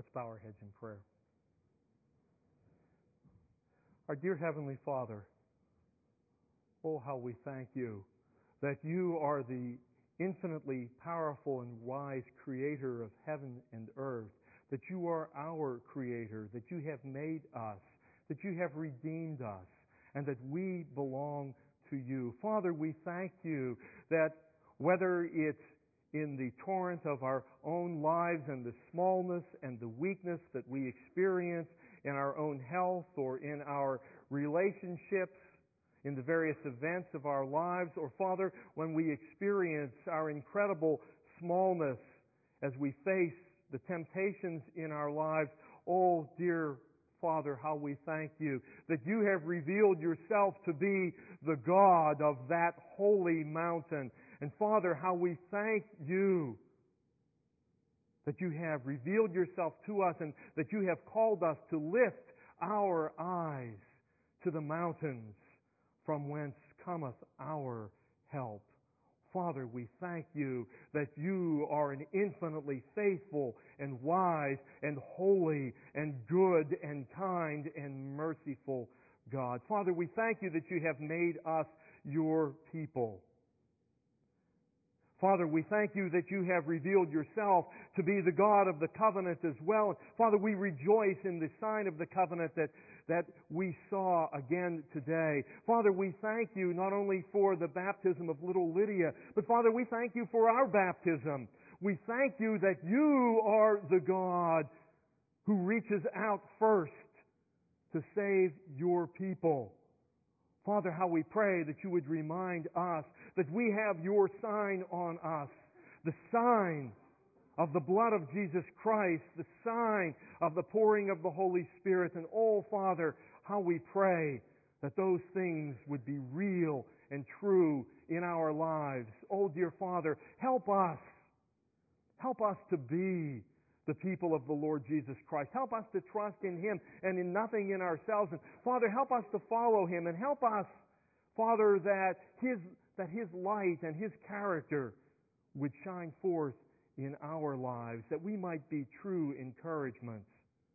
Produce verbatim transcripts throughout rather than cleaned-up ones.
Let's bow our heads in prayer. Our dear Heavenly Father, oh, how we thank you that you are the infinitely powerful and wise creator of heaven and earth, that you are our creator, that you have made us, that you have redeemed us, and that we belong to you. Father, we thank you that whether it's in the torrent of our own lives and the smallness and the weakness that we experience in our own health or in our relationships, in the various events of our lives, or Father, when we experience our incredible smallness as we face the temptations in our lives, oh dear Father, how we thank you that you have revealed yourself to be the God of that holy mountain. And Father, how we thank you that you have revealed yourself to us and that you have called us to lift our eyes to the mountains from whence cometh our help. Father, we thank you that you are an infinitely faithful and wise and holy and good and kind and merciful God. Father, we thank you that you have made us your people. Father, we thank you that you have revealed yourself to be the God of the covenant as well. Father, we rejoice in the sign of the covenant that, that we saw again today. Father, we thank you not only for the baptism of little Lydia, but Father, we thank you for our baptism. We thank you that you are the God who reaches out first to save your people. Father, how we pray that you would remind us that we have your sign on us, the sign of the blood of Jesus Christ, the sign of the pouring of the Holy Spirit. And oh, Father, how we pray that those things would be real and true in our lives. Oh, dear Father, help us. Help us to be the people of the Lord Jesus Christ. Help us to trust in Him and in nothing in ourselves. And Father, help us to follow Him, and help us, Father, that His, that His light and His character would shine forth in our lives, that we might be true encouragements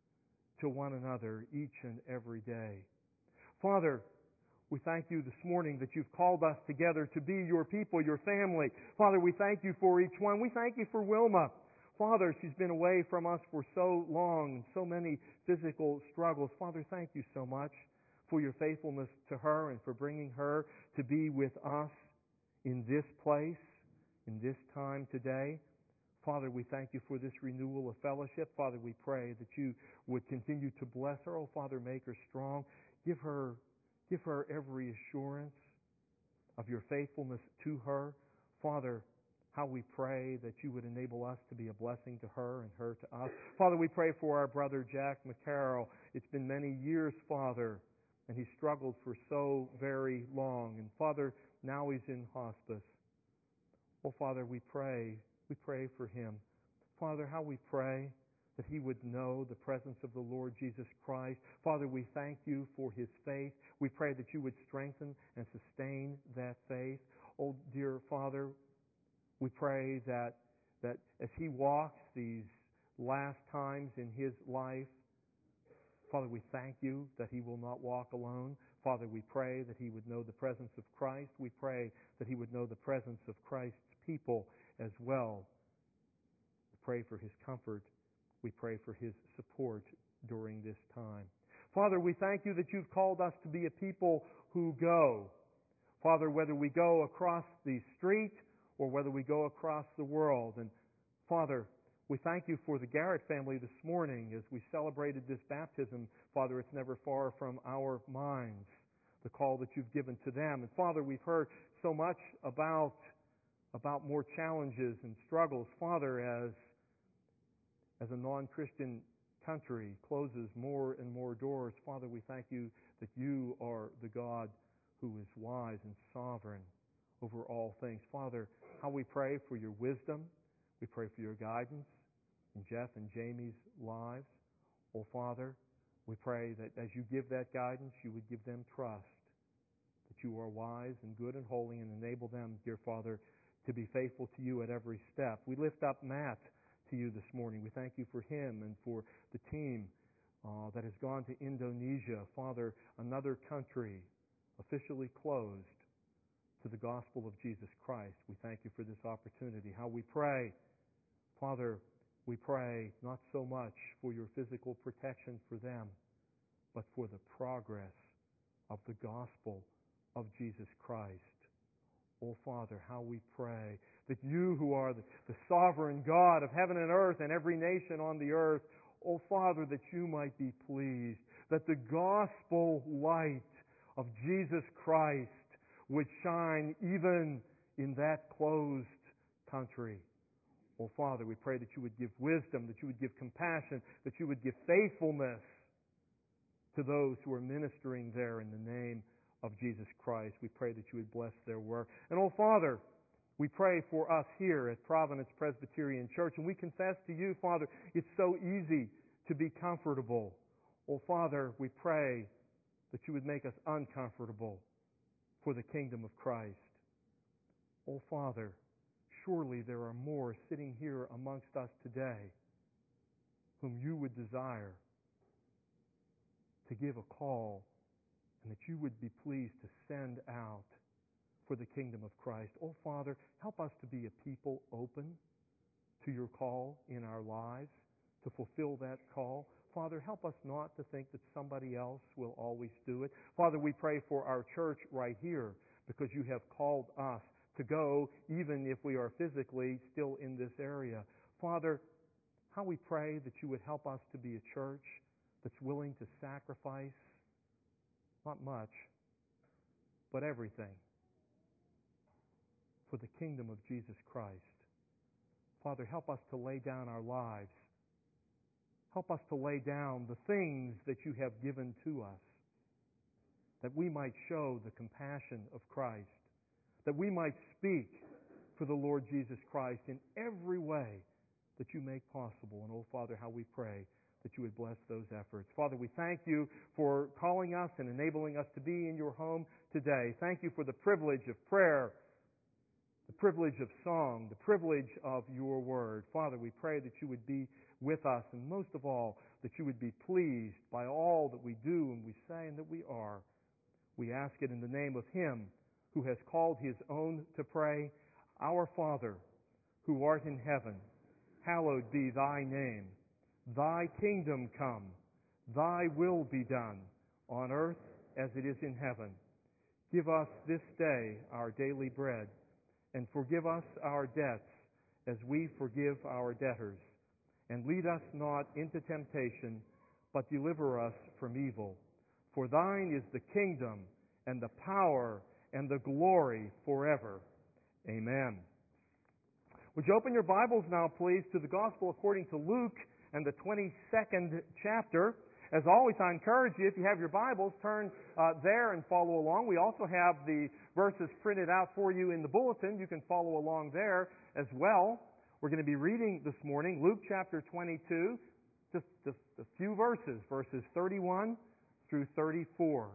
to one another each and every day. Father, we thank you this morning that you've called us together to be your people, your family. Father, we thank you for each one. We thank you for Wilma. Father, she's been away from us for so long, so many physical struggles. Father, thank you so much for your faithfulness to her and for bringing her to be with us in this place, in this time today. Father, we thank you for this renewal of fellowship. Father, we pray that you would continue to bless her. Oh, Father, make her strong. Give her, give her every assurance of your faithfulness to her. Father, how we pray that you would enable us to be a blessing to her and her to us. Father, we pray for our brother Jack McCarroll. It's been many years, Father, and he struggled for so very long. And Father, now he's in hospice. Oh, Father, we pray, we pray for him. Father, how we pray that he would know the presence of the Lord Jesus Christ. Father, we thank you for his faith. We pray that you would strengthen and sustain that faith. Oh, dear Father, we pray that, that as he walks these last times in his life, Father, we thank you that he will not walk alone. Father, we pray that he would know the presence of Christ. We pray that he would know the presence of Christ's people as well. We pray for his comfort. We pray for his support during this time. Father, we thank you that you've called us to be a people who go. Father, whether we go across the street or whether we go across the world. And Father, we thank you for the Garrett family this morning as we celebrated this baptism. Father, it's never far from our minds, the call that you've given to them. And Father, we've heard so much about, about more challenges and struggles. Father, as, as a non-Christian country closes more and more doors, Father, we thank you that you are the God who is wise and sovereign over all things. Father, how we pray for your wisdom. We pray for your guidance in Jeff and Jamie's lives. Oh, Father, we pray that as you give that guidance, you would give them trust, that you are wise and good and holy, and enable them, dear Father, to be faithful to you at every step. We lift up Matt to you this morning. We thank you for him and for the team uh, that has gone to Indonesia. Father, another country officially closed to the gospel of Jesus Christ. We thank you for this opportunity. How we pray, Father, we pray not so much for your physical protection for them, but for the progress of the gospel of Jesus Christ. Oh, Father, how we pray that you who are the, the sovereign God of heaven and earth and every nation on the earth, oh, Father, that you might be pleased, that the gospel light of Jesus Christ would shine even in that closed country. Oh, Father, we pray that you would give wisdom, that you would give compassion, that you would give faithfulness to those who are ministering there in the name of Jesus Christ. We pray that you would bless their work. And, oh, Father, we pray for us here at Providence Presbyterian Church, and we confess to you, Father, it's so easy to be comfortable. Oh, Father, we pray that you would make us uncomfortable for the kingdom of Christ. Oh, Father, surely there are more sitting here amongst us today whom you would desire to give a call and that you would be pleased to send out for the kingdom of Christ. Oh, Father, help us to be a people open to your call in our lives, to fulfill that call. Father, help us not to think that somebody else will always do it. Father, we pray for our church right here because you have called us to go even if we are physically still in this area. Father, how we pray that you would help us to be a church that's willing to sacrifice not much, but everything for the kingdom of Jesus Christ. Father, help us to lay down our lives. Help us to lay down the things that you have given to us, that we might show the compassion of Christ, that we might speak for the Lord Jesus Christ in every way that you make possible. And, oh, Father, how we pray that you would bless those efforts. Father, we thank you for calling us and enabling us to be in your home today. Thank you for the privilege of prayer, the privilege of song, the privilege of your word. Father, we pray that you would be with us, and most of all, that you would be pleased by all that we do and we say and that we are. We ask it in the name of him who has called his own to pray, Our Father, who art in heaven, hallowed be thy name. Thy kingdom come, thy will be done, on earth as it is in heaven. Give us this day our daily bread, and forgive us our debts as we forgive our debtors. And lead us not into temptation, but deliver us from evil. For thine is the kingdom, and the power, and the glory forever. Amen. Would you open your Bibles now, please, to the Gospel according to Luke, and the twenty-second chapter. As always, I encourage you, if you have your Bibles, turn uh, there and follow along. We also have the verses printed out for you in the bulletin. You can follow along there as well. We're going to be reading this morning Luke chapter twenty-two, just, just a few verses, verses thirty-one through thirty-four.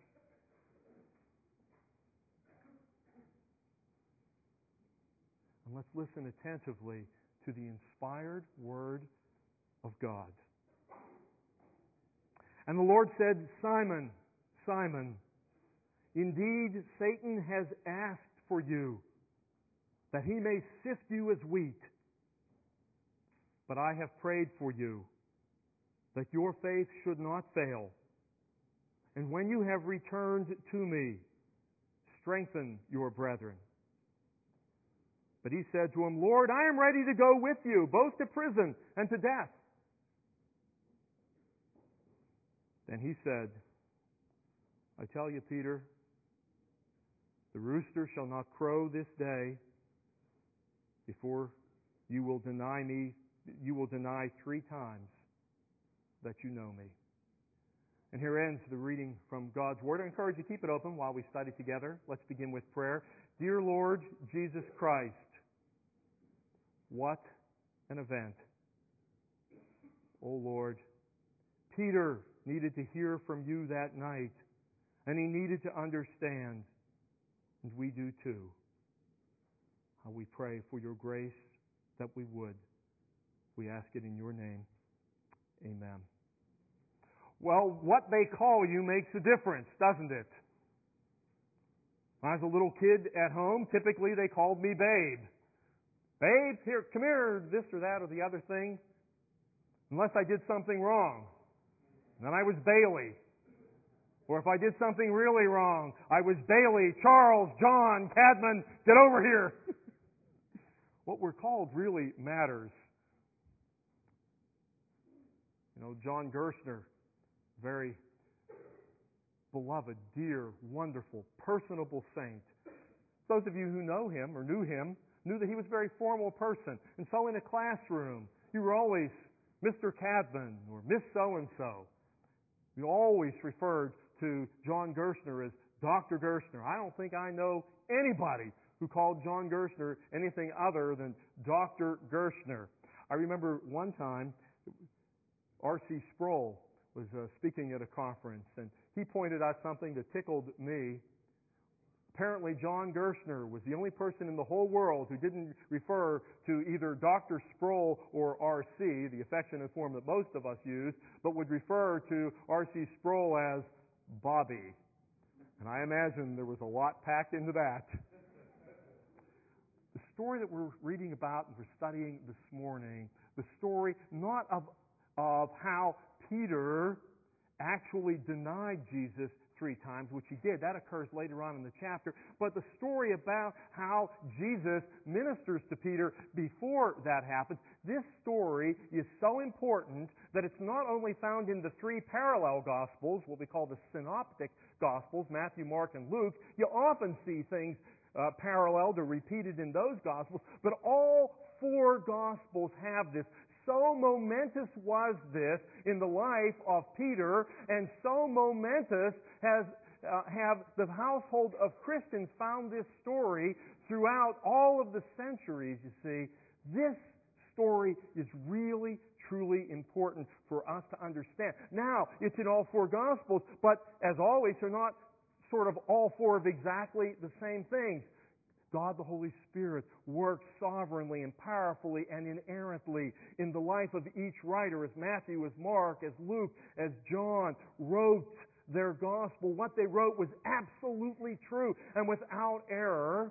And let's listen attentively to the inspired word of God. And the Lord said, Simon, Simon, indeed Satan has asked for you, that he may sift you as wheat. But I have prayed for you, that your faith should not fail. And when you have returned to me, strengthen your brethren. But he said to him, Lord, I am ready to go with you, both to prison and to death. Then he said, I tell you, Peter, the rooster shall not crow this day before you will deny me, you will deny three times that you know me. And here ends the reading from God's Word. I encourage you to keep it open while we study together. Let's begin with prayer. Dear Lord Jesus Christ, what an event. Oh Lord, Peter needed to hear from you that night, and he needed to understand, and we do too. How we pray for your grace that we would. We ask it in your name. Amen. Well, what they call you makes a difference, doesn't it? When I was a little kid at home, typically they called me Babe. Babe, here, come here, this or that or the other thing. Unless I did something wrong. Then I was Bailey. Or if I did something really wrong, I was Bailey, Charles, John, Cadman, get over here. What we're called really matters. You know, John Gerstner, very beloved, dear, wonderful, personable saint. Those of you who know him or knew him knew that he was a very formal person. And so in a classroom, you were always Mister Cadman or Miss So-and-so. You always referred to John Gerstner as Doctor Gerstner. I don't think I know anybody who called John Gerstner anything other than Doctor Gerstner. I remember one time R C Sproul was uh, speaking at a conference, and he pointed out something that tickled me. Apparently, John Gerstner was the only person in the whole world who didn't refer to either Doctor Sproul or R C, the affectionate form that most of us use, but would refer to R C Sproul as Bobby. And I imagine there was a lot packed into that. The story that we're reading about and we're studying this morning, the story not of, of how Peter actually denied Jesus three times, which he did. That occurs later on in the chapter. But the story about how Jesus ministers to Peter before that happens, this story is so important that it's not only found in the three parallel Gospels, what we call the synoptic Gospels, Matthew, Mark, and Luke. You often see things uh, paralleled or repeated in those Gospels, but all four Gospels have this. So momentous was this in the life of Peter, and so momentous has uh, have the household of Christians found this story throughout all of the centuries, you see. This story is really, truly important for us to understand. Now, it's in all four Gospels, but as always, they're not sort of all four of exactly the same things. God the Holy Spirit works sovereignly and powerfully and inerrantly in the life of each writer, as Matthew, as Mark, as Luke, as John wrote their gospel. What they wrote was absolutely true and without error,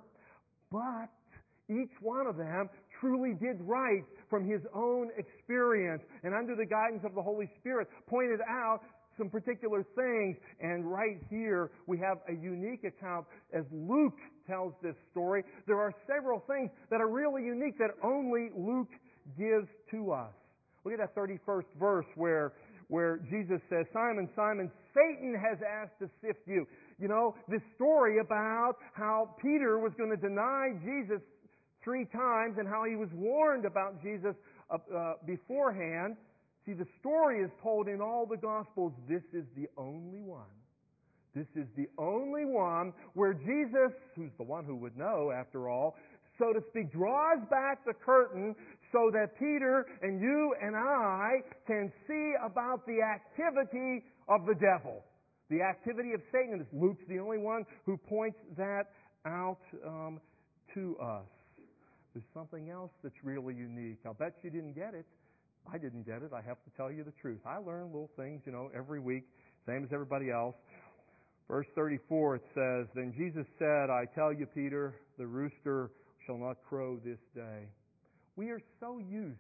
but each one of them truly did write from his own experience and under the guidance of the Holy Spirit pointed out some particular things. And right here we have a unique account as Luke tells this story. There are several things that are really unique that only Luke gives to us. Look at that thirty-first verse where where Jesus says, Simon, Simon, Satan has asked to sift you. You know, this story about how Peter was going to deny Jesus three times and how he was warned about Jesus uh, uh, beforehand. See, the story is told in all the Gospels. This is the only one. This is the only one where Jesus, who's the one who would know after all, so to speak, draws back the curtain so that Peter and you and I can see about the activity of the devil. The activity of Satan. And Luke's the only one who points that out um, to us. There's something else that's really unique. I'll bet you didn't get it. I didn't get it. I have to tell you the truth. I learn little things, you know, every week, same as everybody else. Verse thirty-four, it says, Then Jesus said, I tell you, Peter, the rooster shall not crow this day. We are so used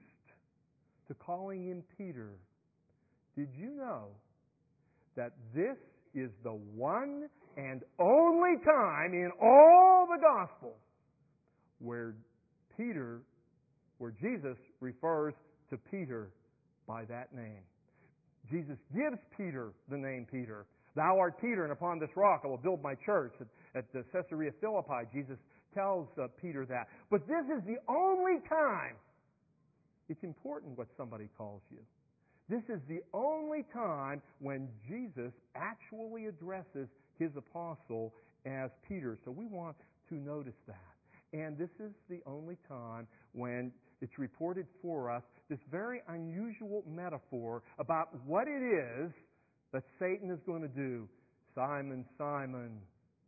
to calling him Peter. Did you know that this is the one and only time in all the Gospels where Peter, where Jesus refers to Peter by that name? Jesus gives Peter the name Peter. Thou art Peter, and upon this rock I will build my church. At, at the Caesarea Philippi, Jesus tells uh, Peter that. But this is the only time it's important what somebody calls you. This is the only time when Jesus actually addresses his apostle as Peter. So we want to notice that. And this is the only time when it's reported for us this very unusual metaphor about what it is that Satan is going to do. Simon, Simon,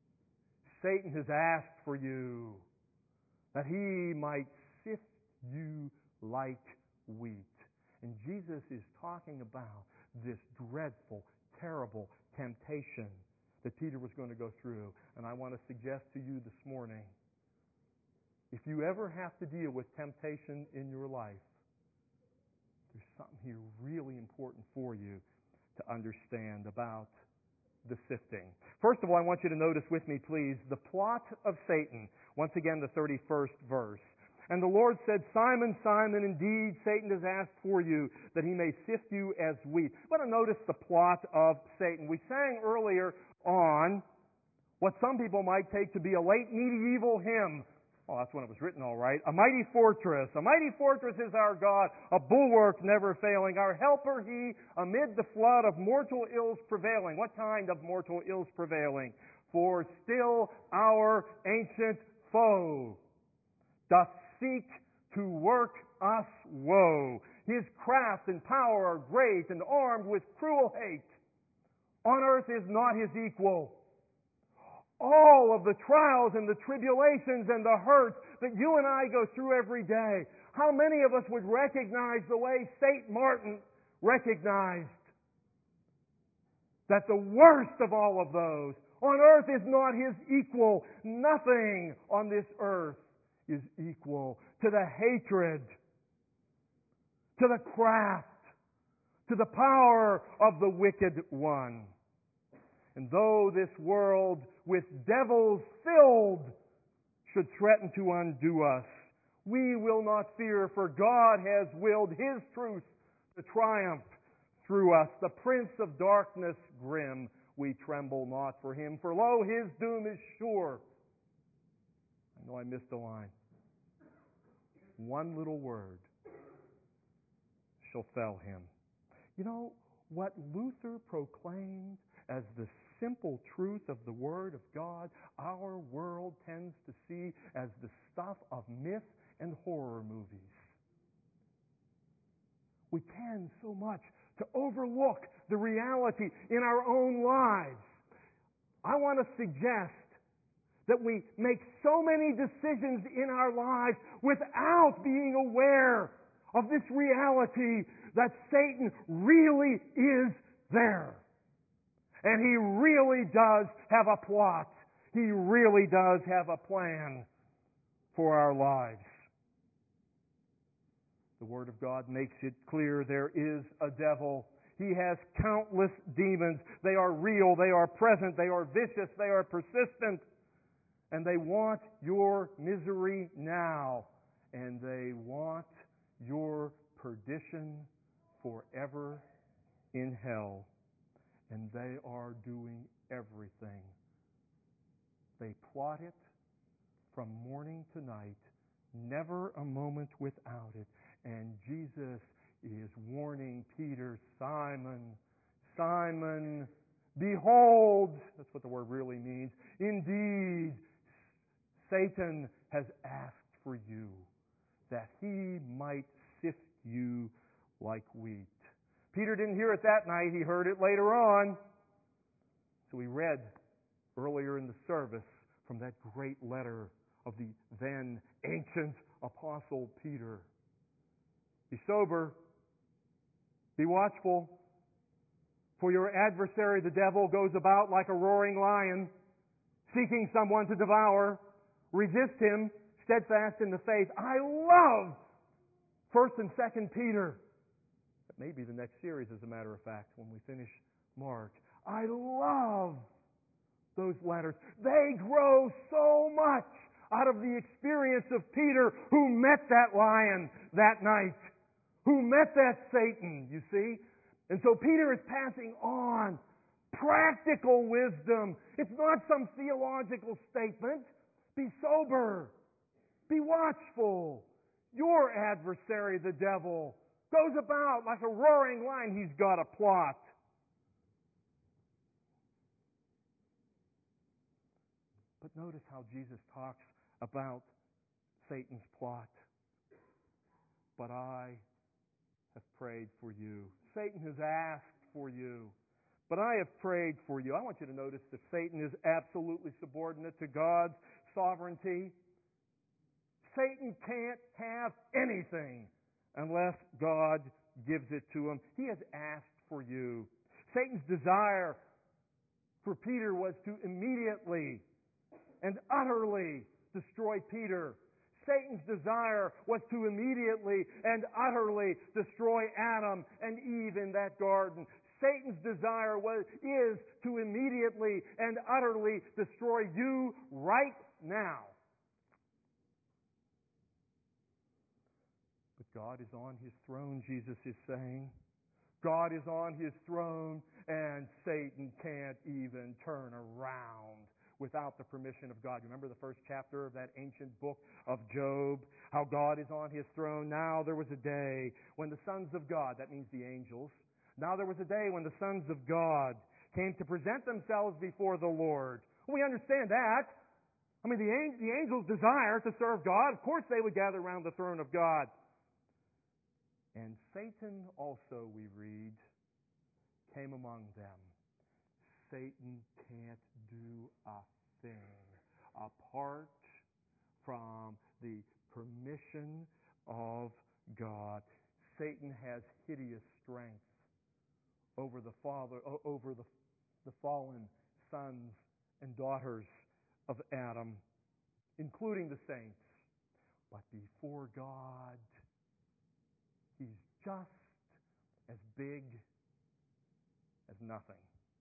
Satan has asked for you that he might sift you like wheat. And Jesus is talking about this dreadful, terrible temptation that Peter was going to go through. And I want to suggest to you this morning, if you ever have to deal with temptation in your life, there's something here really important for you to understand about the sifting. First of all, I want you to notice with me, please, the plot of Satan. Once again, the thirty-first verse. And the Lord said, Simon, Simon, indeed Satan has asked for you, that he may sift you as wheat. I want to notice the plot of Satan. We sang earlier on what some people might take to be a late medieval hymn. Oh, that's when it was written, all right. A mighty fortress. A mighty fortress is our God, a bulwark never failing. Our helper he, amid the flood of mortal ills prevailing. What kind of mortal ills prevailing? For still our ancient foe doth seek to work us woe. His craft and power are great, and armed with cruel hate. On earth is not his equal. All of the trials and the tribulations and the hurts that you and I go through every day, how many of us would recognize the way Saint Martin recognized that the worst of all of those on earth is not his equal? Nothing on this earth is equal to the hatred, to the craft, to the power of the wicked one. And though this world with devils filled should threaten to undo us, we will not fear, for God has willed His truth to triumph through us. The prince of darkness grim, we tremble not for him, for lo, his doom is sure. I know I missed a line. One little word shall fell him. You know, what Luther proclaimed as the simple truth of the Word of God, our world tends to see as the stuff of myth and horror movies. We tend so much to overlook the reality in our own lives. I want to suggest that we make so many decisions in our lives without being aware of this reality that Satan really is there. And he really does have a plot. He really does have a plan for our lives. The Word of God makes it clear there is a devil. He has countless demons. They are real. They are present. They are vicious. They are persistent. And they want your misery now. And they want your perdition forever in hell. And they are doing everything. They plot it from morning to night, never a moment without it. And Jesus is warning Peter, Simon, Simon, behold, that's what the word really means. Indeed, Satan has asked for you that he might sift you like wheat. Peter didn't hear it that night. He heard it later on. So we read earlier in the service from that great letter of the then ancient apostle Peter. Be sober. Be watchful. For your adversary, the devil, goes about like a roaring lion, seeking someone to devour. Resist him, steadfast in the faith. I love First and Second Peter. That may be the next series, as a matter of fact, when we finish Mark. I love those letters. They grow so much out of the experience of Peter, who met that lion that night, who met that Satan, you see. And so Peter is passing on practical wisdom. It's not some theological statement. Be sober. Be watchful. Your adversary, the devil, goes about like a roaring lion. He's got a plot. But notice how Jesus talks about Satan's plot. But I have prayed for you. Satan has asked for you. But I have prayed for you. I want you to notice that Satan is absolutely subordinate to God's sovereignty. Satan can't have anything unless God gives it to him. He has asked for you. Satan's desire for Peter was to immediately and utterly destroy Peter. Satan's desire was to immediately and utterly destroy Adam and Eve in that garden. Satan's desire was, is to immediately and utterly destroy you right now. But God is on His throne, Jesus is saying. God is on His throne, and Satan can't even turn around without the permission of God. Remember the first chapter of that ancient book of Job? How God is on His throne. Now there was a day when the sons of God, that means the angels, now there was a day when the sons of God came to present themselves before the Lord. We understand that. I mean, the, the angels desire to serve God. Of course they would gather around the throne of God. And Satan also, we read, came among them. Satan can't do a thing apart from the permission of God. Satan has hideous strength over the father, over the, the fallen sons and daughters of Adam, including the saints. But before God, he's just as big as nothing.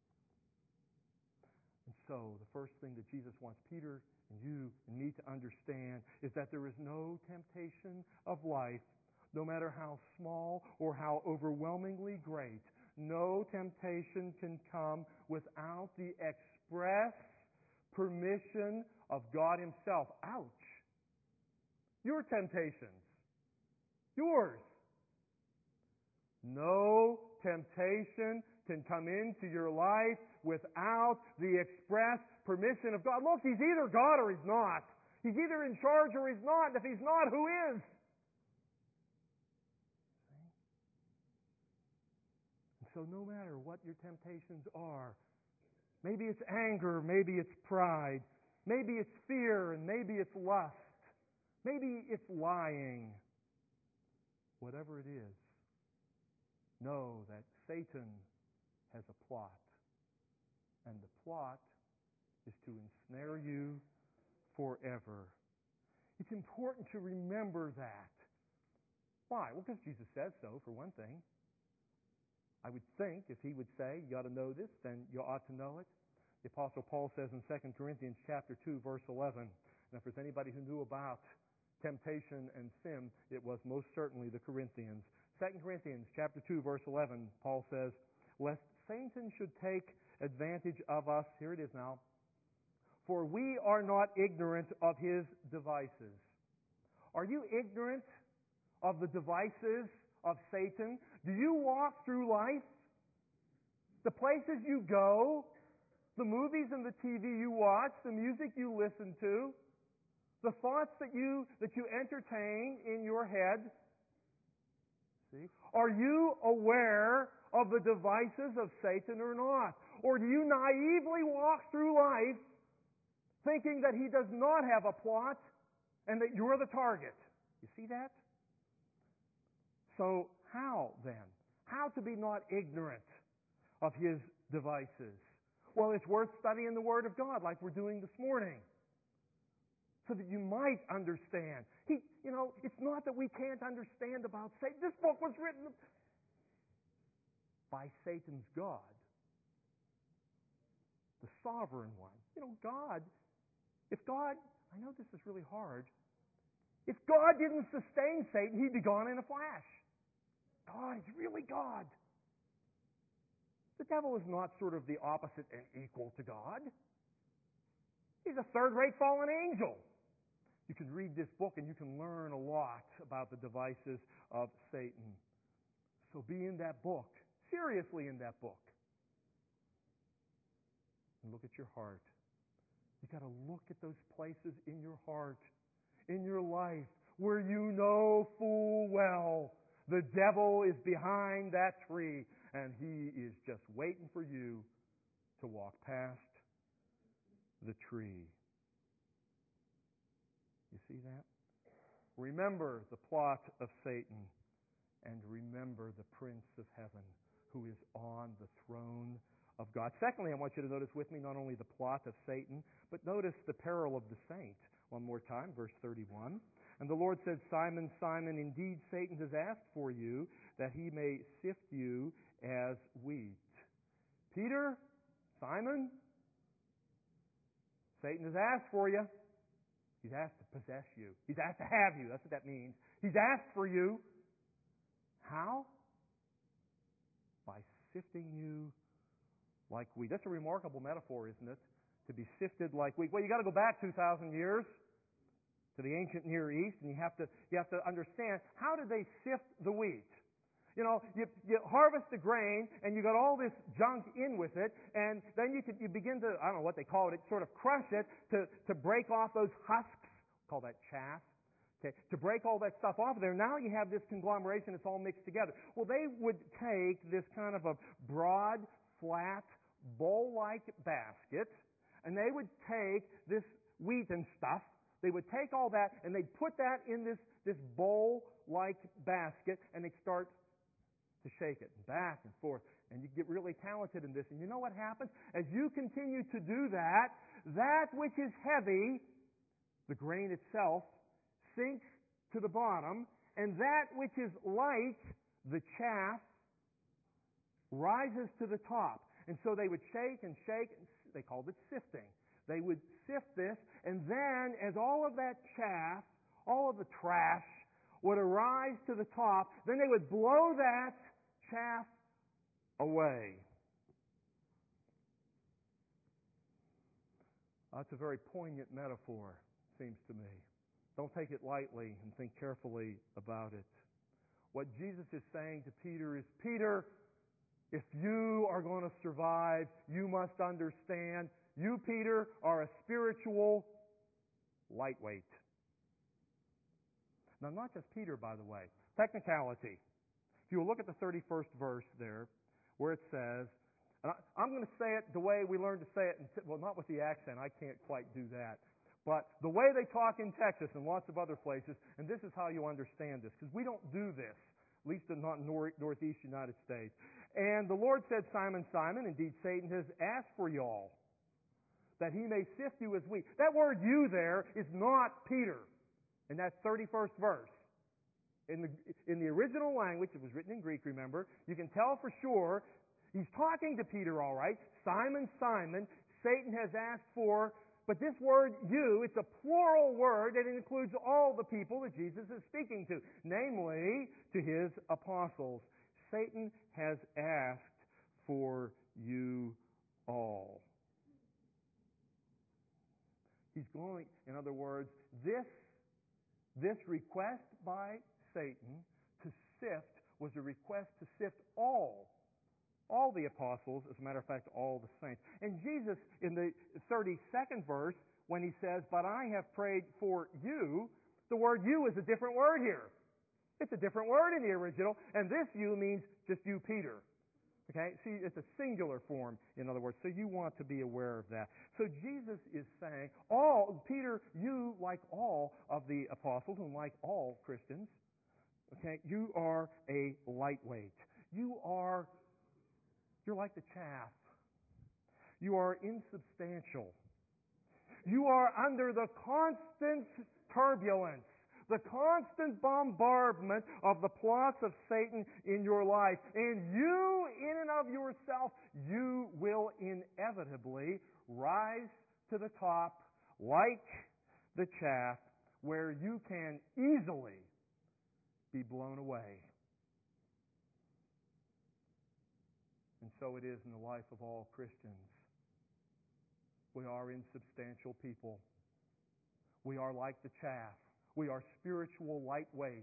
And so, the first thing that Jesus wants Peter and you and me to understand is that there is no temptation of life, no matter how small or how overwhelmingly great, no temptation can come without the express permission of God Himself. Ouch! Your temptations. Yours. No temptation can come into your life without the express permission of God. Look, He's either God or He's not. He's either in charge or He's not. And if He's not, who is? And so no matter what your temptations are, maybe it's anger, maybe it's pride, maybe it's fear, and maybe it's lust, maybe it's lying. Whatever it is, know that Satan has a plot. And the plot is to ensnare you forever. It's important to remember that. Why? Well, because Jesus says so, for one thing. I would think if He would say, you ought to know this, then you ought to know it. The Apostle Paul says in Second Corinthians chapter two, verse eleven, and if there's anybody who knew about temptation and sin, it was most certainly the Corinthians. Second Corinthians chapter two, verse eleven, Paul says, lest Satan should take advantage of us, here it is now, for we are not ignorant of his devices. Are you ignorant of the devices of Satan? Do you walk through life, the places you go, the movies and the T V you watch, the music you listen to, the thoughts that you that you entertain in your head? See? Are you aware of the devices of Satan or not? Or do you naively walk through life thinking that he does not have a plot and that you're the target? You see that? So how then? How to be not ignorant of his devices? Well, it's worth studying the Word of God like we're doing this morning, so that you might understand. He, you know, it's not that we can't understand about Satan. This book was written by Satan's God, the sovereign one. You know, God, if God, I know this is really hard, if God didn't sustain Satan, he'd be gone in a flash. God, he's really God. The devil is not sort of the opposite and equal to God. He's a third-rate fallen angel. You can read this book and you can learn a lot about the devices of Satan. So be in that book, seriously in that book. And look at your heart. You've got to look at those places in your heart, in your life, where you know full well the devil is behind that tree and he is just waiting for you to walk past the tree. You see that? Remember the plot of Satan. and remember the Prince of Heaven who is on the throne of God. Secondly, I want you to notice with me not only the plot of Satan, but notice the peril of the saint. One more time, verse thirty-one. And the Lord said, Simon, Simon, indeed Satan has asked for you that he may sift you as wheat. Peter, Simon, Satan has asked for you. He's asked to possess you. He's asked to have you. That's what that means. He's asked for you. How? By sifting you like wheat. That's a remarkable metaphor, isn't it? To be sifted like wheat. Well, you got to go back two thousand years to the ancient Near East, and you have to you have to understand, how did they sift the wheat? You know, you, you harvest the grain, and you got all this junk in with it, and then you could, you begin to, I don't know what they call it, sort of crush it to, to break off those husks. Call that chaff. Okay, to break all that stuff off of there. Now you have this conglomeration, it's all mixed together. Well, they would take this kind of a broad, flat, bowl-like basket, and they would take this wheat and stuff, they would take all that, and they'd put that in this, this bowl-like basket, and they'd start to shake it back and forth. And you get really talented in this. And you know what happens? As you continue to do that, that which is heavy, the grain itself, sinks to the bottom, and that which is light, the chaff, rises to the top. And so they would shake and shake, and they called it sifting. They would sift this, and then as all of that chaff, all of the trash would arise to the top, then they would blow that chaff away. That's a very poignant metaphor, seems to me. Don't take it lightly and think carefully about it. What Jesus is saying to Peter is, Peter, if you are going to survive, you must understand, you, Peter, are a spiritual lightweight. Now, not just Peter, by the way. Technicality. If you look at the thirty-first verse there, where it says, and I, I'm going to say it the way we learned to say it, in, well, not with the accent, I can't quite do that, but the way they talk in Texas and lots of other places, and this is how you understand this, because we don't do this, at least in not north, Northeast United States. And the Lord said, Simon, Simon, indeed Satan has asked for you all, that he may sift you as wheat. That word you there is not Peter in that thirty-first verse. In the, in the original language, it was written in Greek, remember, you can tell for sure, he's talking to Peter, all right. Simon, Simon, Satan has asked for, but this word you, it's a plural word and it includes all the people that Jesus is speaking to, namely to his apostles. Satan has asked for you all. He's going, in other words, this, this request by Satan to sift was a request to sift all, all the apostles, as a matter of fact, all the saints. And Jesus, in the thirty-second verse, when he says, but I have prayed for you, the word you is a different word here. It's a different word in the original, and this you means just you, Peter. Okay? See, it's a singular form, in other words, so you want to be aware of that. So Jesus is saying, all, Peter, you, like all of the apostles and like all Christians, okay, you are a lightweight. You are, you're like the chaff. You are insubstantial. You are under the constant turbulence, the constant bombardment of the plots of Satan in your life. And you, in and of yourself, you will inevitably rise to the top like the chaff, where you can easily be blown away. And so it is in the life of all Christians. We are insubstantial people. We are like the chaff. We are spiritual lightweights.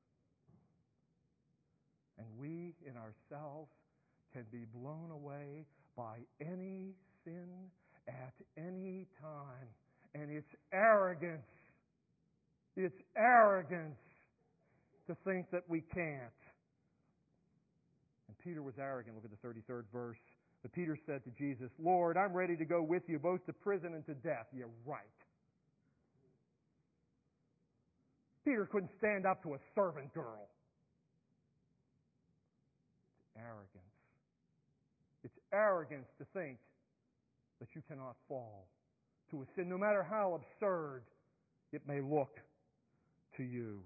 And we in ourselves can be blown away by any sin at any time. And it's arrogance. It's arrogance to think that we can't. And Peter was arrogant. Look at the thirty-third verse. But Peter said to Jesus, Lord, I'm ready to go with you both to prison and to death. You're right. Peter couldn't stand up to a servant girl. arrogance. It's arrogance to think that you cannot fall to a sin, no matter how absurd it may look to you.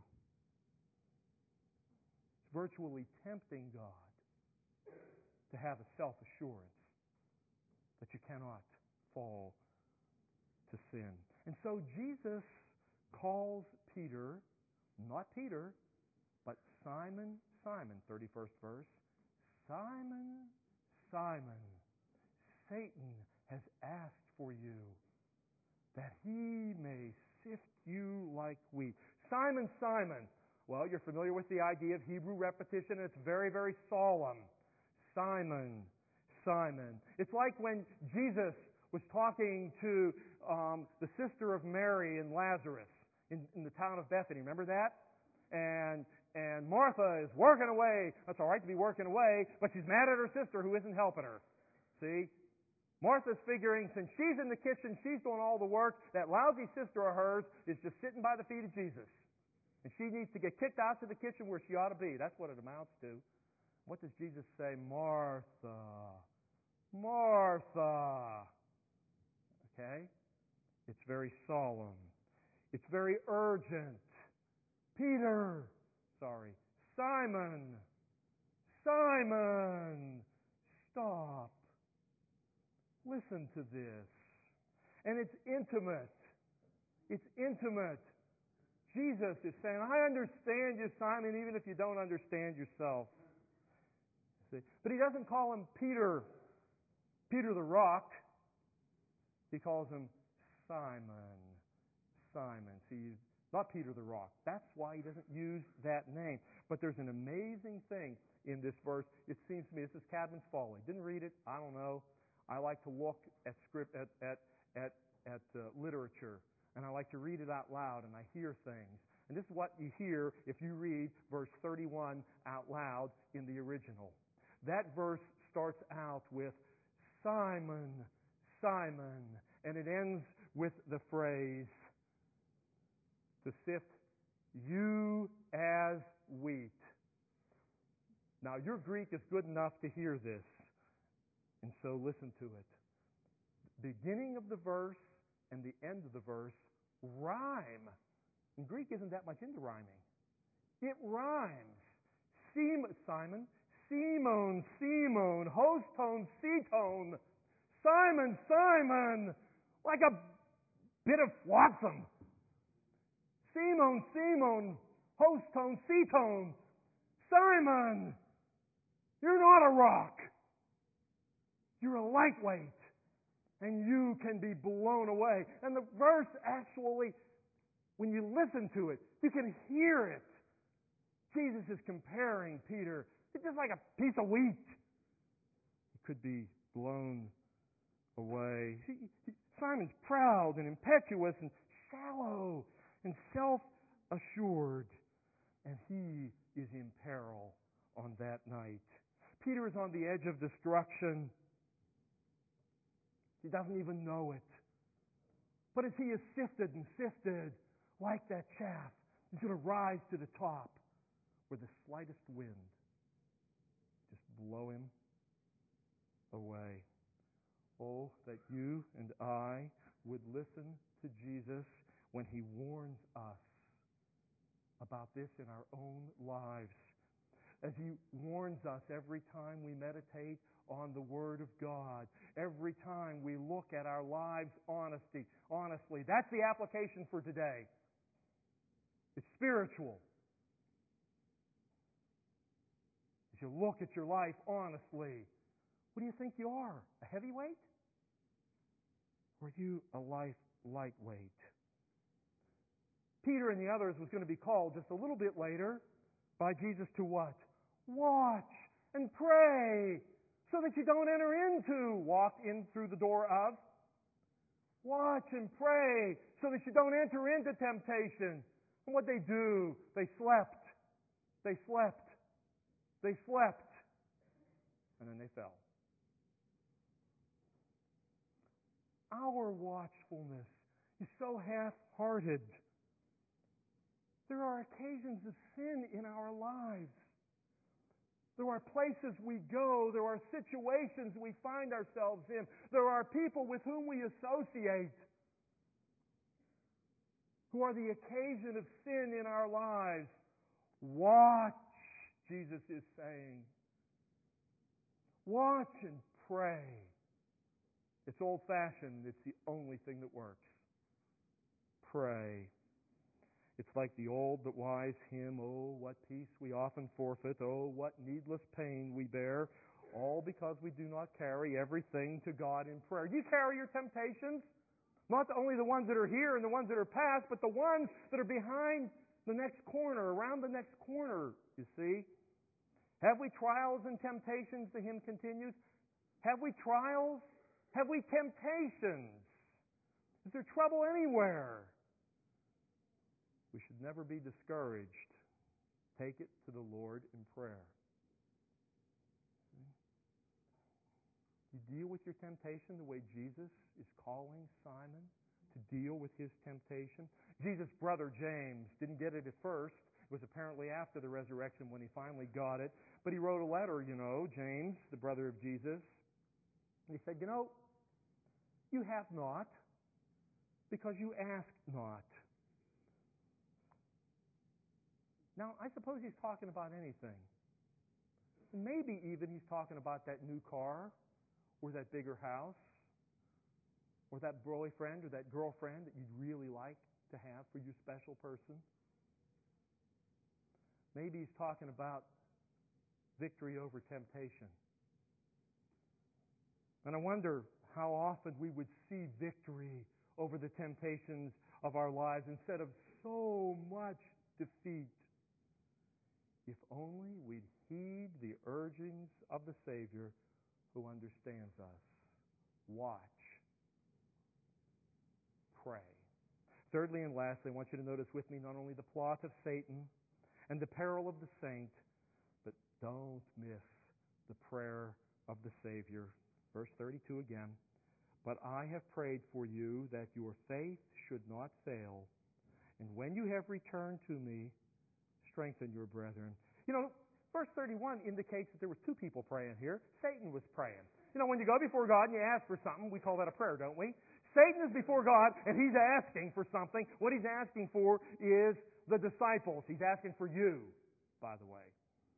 It's virtually tempting God to have a self-assurance that you cannot fall to sin. And so Jesus calls Peter, not Peter, but Simon, Simon, thirty-first verse, Simon, Simon, Satan has asked for you that he may sift you like wheat. Simon, Simon. Well, you're familiar with the idea of Hebrew repetition. It's very, very solemn. Simon, Simon. It's like when Jesus was talking to um, the sister of Mary and Lazarus in, in the town of Bethany. Remember that? And and Martha is working away. That's all right to be working away, but she's mad at her sister who isn't helping her. See? Martha's figuring since she's in the kitchen, she's doing all the work, that lousy sister of hers is just sitting by the feet of Jesus. And she needs to get kicked out to the kitchen where she ought to be. That's what it amounts to. What does Jesus say? Martha, Martha. Okay? It's very solemn. It's very urgent. Peter, sorry, Simon, Simon, stop. Listen to this. And it's intimate. It's intimate. Jesus is saying, I understand you, Simon, even if you don't understand yourself. See? But he doesn't call him Peter, Peter the Rock. He calls him Simon, Simon. See, not Peter the Rock. That's why he doesn't use that name. But there's an amazing thing in this verse. It seems to me, this is Cadman's Folly. Didn't read it. I don't know. I like to look at script at at at, at uh, literature, and I like to read it out loud, and I hear things. And this is what you hear if you read verse thirty-one out loud in the original. That verse starts out with Simon, Simon, and it ends with the phrase, to sift you as wheat. Now, your Greek is good enough to hear this, and so listen to it. Beginning of the verse and the end of the verse rhyme. And Greek isn't that much into rhyming. It rhymes. Simon, Simon, Simon, host tone, C-tone, Simon, Simon, like a bit of flotsam. Simon, Simon, host tone, C-tone, Simon, you're not a rock. You're a lightweight. And you can be blown away. And the verse actually, when you listen to it, you can hear it. Jesus is comparing Peter. It's just like a piece of wheat. He could be blown away. He, he, Simon's proud and impetuous and shallow and self-assured. And he is in peril on that night. Peter is on the edge of destruction. He doesn't even know it. But as he is sifted and sifted, like that chaff, he's going to rise to the top where the slightest wind just blow him away. Oh, that you and I would listen to Jesus when he warns us about this in our own lives. As he warns us every time we meditate on the Word of God, every time we look at our lives honesty, honestly. That's the application for today. It's spiritual. As you look at your life honestly, what do you think you are? A heavyweight? Or are you a life lightweight? Peter and the others was going to be called just a little bit later by Jesus to what? Watch and pray so that you don't enter into, walk in through the door of. Watch and pray so that you don't enter into temptation. And what they do, they slept. They slept. They slept. And then they fell. Our watchfulness is so half-hearted. There are occasions of sin in our lives. There are places we go. There are situations we find ourselves in. There are people with whom we associate who are the occasion of sin in our lives. Watch, Jesus is saying. Watch and pray. It's old-fashioned. It's the only thing that works. Pray. It's like the old but wise hymn, oh, what peace we often forfeit, oh, what needless pain we bear, all because we do not carry everything to God in prayer. You carry your temptations, not only the ones that are here and the ones that are past, but the ones that are behind the next corner, around the next corner, you see. Have we trials and temptations, the hymn continues? Have we trials? Have we temptations? Is there trouble anywhere? We should never be discouraged. Take it to the Lord in prayer. You deal with your temptation the way Jesus is calling Simon to deal with his temptation. Jesus' brother James didn't get it at first. It was apparently after the resurrection when he finally got it. But he wrote a letter, you know, James, the brother of Jesus. And he said, you know, you have not because you ask not. Now, I suppose he's talking about anything. Maybe even he's talking about that new car, or that bigger house, or that boyfriend or that girlfriend that you'd really like to have for your special person. Maybe he's talking about victory over temptation. And I wonder how often we would see victory over the temptations of our lives instead of so much defeat. If only we'd heed the urgings of the Savior who understands us. Watch. Pray. Thirdly and lastly, I want you to notice with me not only the plot of Satan and the peril of the saint, but don't miss the prayer of the Savior. Verse thirty-two again. But I have prayed for you that your faith should not fail. And when you have returned to me, strengthen your brethren. You know, verse thirty-one indicates that there were two people praying here. Satan was praying. You know, when you go before God and you ask for something, we call that a prayer, don't we? Satan is before God and he's asking for something. What he's asking for is the disciples. He's asking for you, by the way.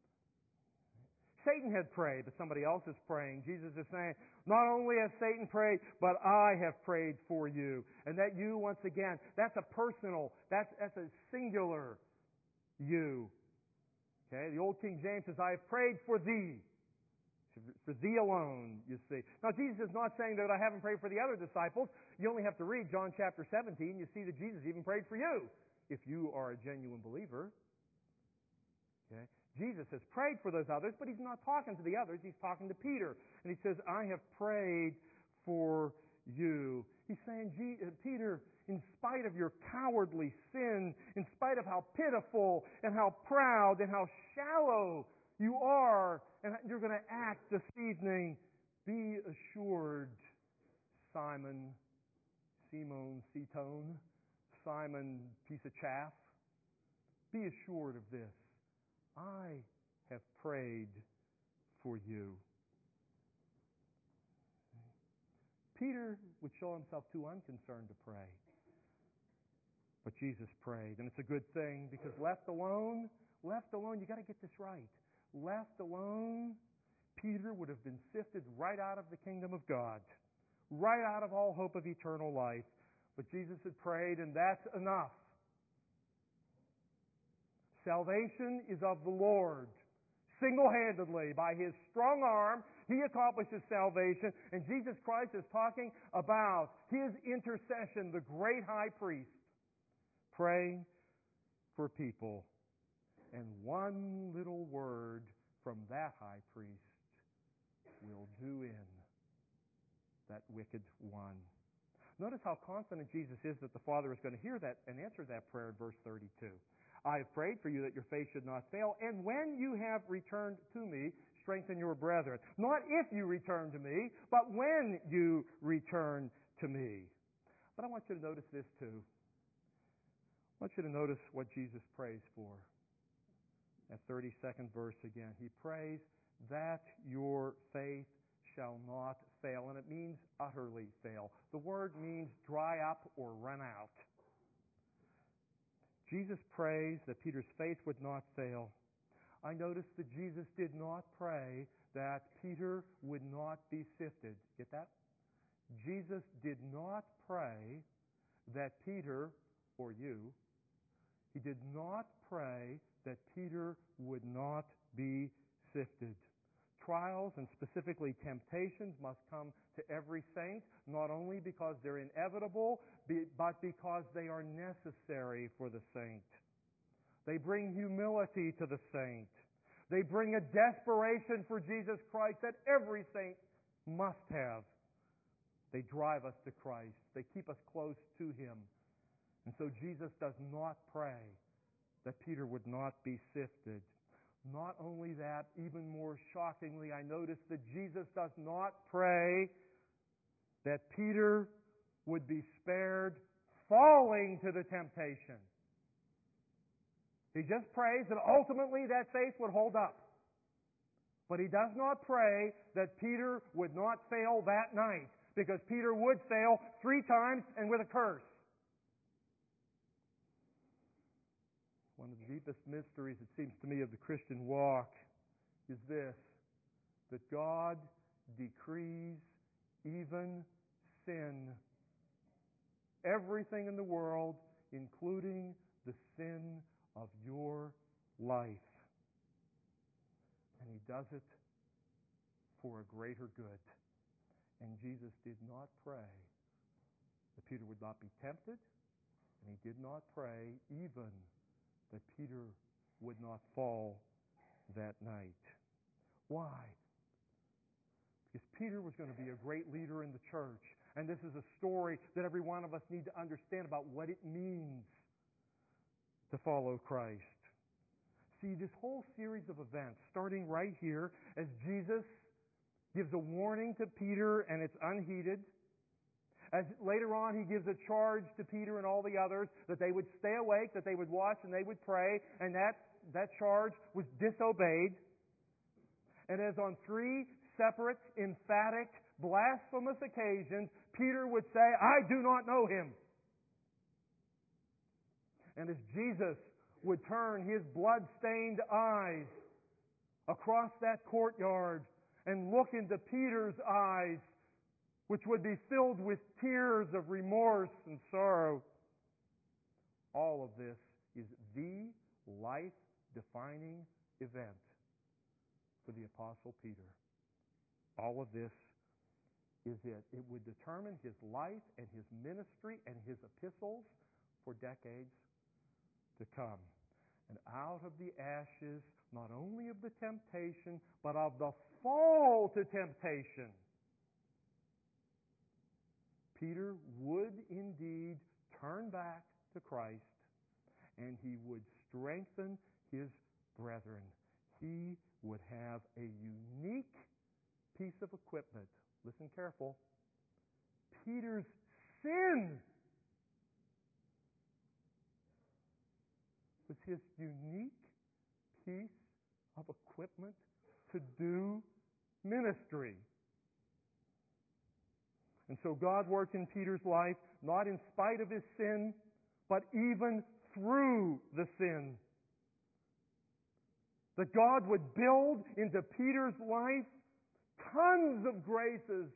Satan had prayed, but somebody else is praying. Jesus is saying, not only has Satan prayed, but I have prayed for you. And that you, once again, that's a personal, that's, that's a singular you. Okay, the old King James says, I have prayed for thee. For thee alone, you see. Now, Jesus is not saying that I haven't prayed for the other disciples. You only have to read John chapter seventeen. You see that Jesus even prayed for you, if you are a genuine believer. Okay, Jesus has prayed for those others, but he's not talking to the others. He's talking to Peter. And he says, I have prayed for you. He's saying, Peter, in spite of your cowardly sin, in spite of how pitiful and how proud and how shallow you are, and you're going to act this evening, be assured, Simon, Simon Cetone, Simon piece of chaff, be assured of this. I have prayed for you. Peter would show himself too unconcerned to pray. But Jesus prayed, and it's a good thing because left alone, left alone, you got to get this right. Left alone, Peter would have been sifted right out of the kingdom of God, right out of all hope of eternal life. But Jesus had prayed, and that's enough. Salvation is of the Lord. Single-handedly, by His strong arm, He accomplishes salvation. And Jesus Christ is talking about His intercession, the great high priest, praying for people. And one little word from that high priest will do in that wicked one. Notice how confident Jesus is that the Father is going to hear that and answer that prayer in verse thirty-two. I have prayed for you that your faith should not fail, and when you have returned to me, strengthen your brethren. Not if you return to me, but when you return to me. But I want you to notice this too. I want you to notice what Jesus prays for. That thirty-second verse again. He prays that your faith shall not fail. And it means utterly fail. The word means dry up or run out. Jesus prays that Peter's faith would not fail. I noticed that Jesus did not pray that Peter would not be sifted. Get that? Jesus did not pray that Peter, or you, he did not pray that Peter would not be sifted. Trials, and specifically temptations, must come to every saint, not only because they're inevitable, but because they are necessary for the saint. They bring humility to the saint. They bring a desperation for Jesus Christ that every saint must have. They drive us to Christ. They keep us close to Him. And so Jesus does not pray that Peter would not be sifted. Not only that, even more shockingly, I noticed that Jesus does not pray that Peter would be spared falling to the temptation. He just prays that ultimately that faith would hold up. But he does not pray that Peter would not fail that night, because Peter would fail three times and with a curse. One of the deepest mysteries, it seems to me, of the Christian walk is this, that God decrees even sin. Everything in the world, including the sin of your life. And He does it for a greater good. And Jesus did not pray that Peter would not be tempted, and He did not pray even that Peter would not fall that night. Why? Because Peter was going to be a great leader in the church. And this is a story that every one of us need to understand about what it means to follow Christ. See, this whole series of events, starting right here, as Jesus gives a warning to Peter and it's unheeded. As later on He gives a charge to Peter and all the others that they would stay awake, that they would watch and they would pray, and that, that charge was disobeyed. And as on three separate, emphatic, blasphemous occasions, Peter would say, I do not know Him. And as Jesus would turn His blood-stained eyes across that courtyard and look into Peter's eyes, which would be filled with tears of remorse and sorrow, all of this is the life-defining event for the Apostle Peter. All of this is it. It would determine his life and his ministry and his epistles for decades to come. And out of the ashes, not only of the temptation, but of the fall to temptation, Peter would indeed turn back to Christ, and he would strengthen his brethren. He would have a unique piece of equipment. Listen careful. Peter's sin was his unique piece of equipment to do ministry. And so God worked in Peter's life, not in spite of his sin, but even through the sin. That God would build into Peter's life tons of graces,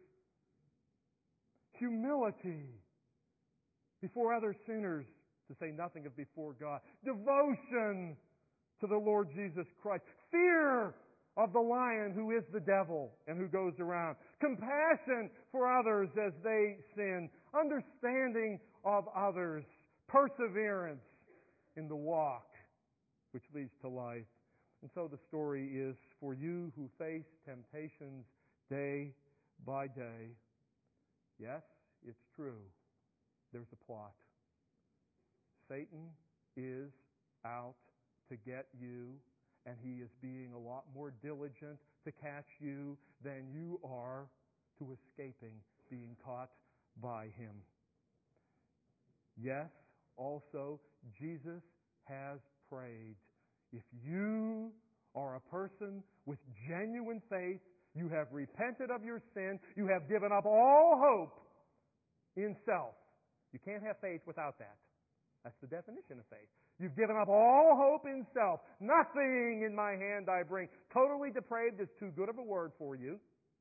humility before other sinners, to say nothing of before God, devotion to the Lord Jesus Christ, fear of the lion who is the devil and who goes around, compassion for others as they sin, understanding of others, perseverance in the walk which leads to life. And so the story is for you who face temptations day by day. Yes, it's true. There's a plot. Satan is out to get you, and he is being a lot more diligent to catch you than you are to escaping being caught by him. Yes, also, Jesus has prayed. If you are a person with genuine faith, you have repented of your sin, you have given up all hope in self. You can't have faith without that. That's the definition of faith. You've given up all hope in self. Nothing in my hand I bring. Totally depraved is too good of a word for you.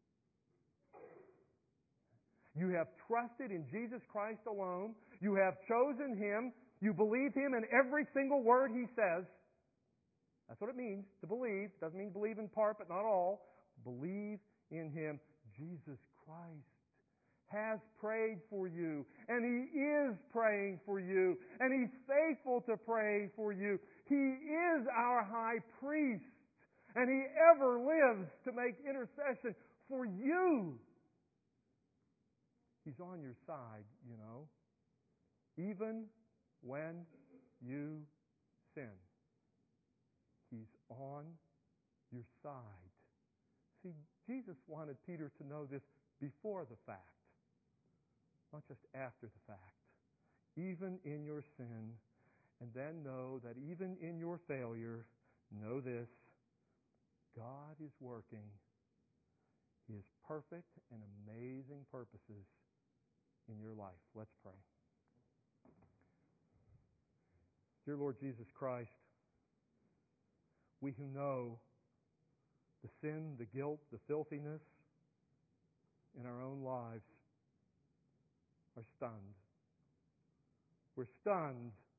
You have trusted in Jesus Christ alone. You have chosen Him. You believe Him in every single word He says. That's what it means to believe. It doesn't mean believe in part, but not all. Believe in Him. Jesus Christ has prayed for you, and He is praying for you, and He's faithful to pray for you. He is our high priest, and He ever lives to make intercession for you. He's on your side, you know, even when you sin. He's on your side. See, Jesus wanted Peter to know this before the fact, not just after the fact. Even in your sin, and then know that even in your failure, know this: God is working His perfect and amazing purposes in your life. Let's pray. Dear Lord Jesus Christ, we who know the sin, the guilt, the filthiness in our own lives are stunned. We're stunned